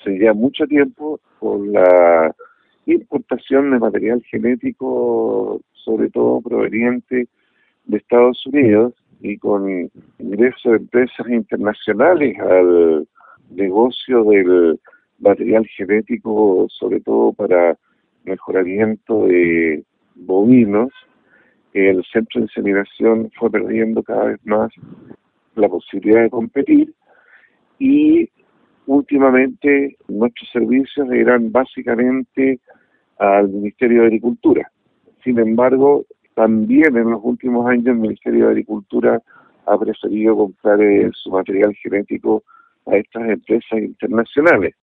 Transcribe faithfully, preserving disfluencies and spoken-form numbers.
hace ya mucho tiempo por la importación de material genético, sobre todo proveniente de Estados Unidos, y con ingreso de empresas internacionales al negocio del material genético, sobre todo para mejoramiento de bovinos, el centro de inseminación fue perdiendo cada vez más la posibilidad de competir, y últimamente nuestros servicios eran básicamente al Ministerio de Agricultura. Sin embargo, también en los últimos años el Ministerio de Agricultura ha preferido comprar eh, su material genético a estas empresas internacionales.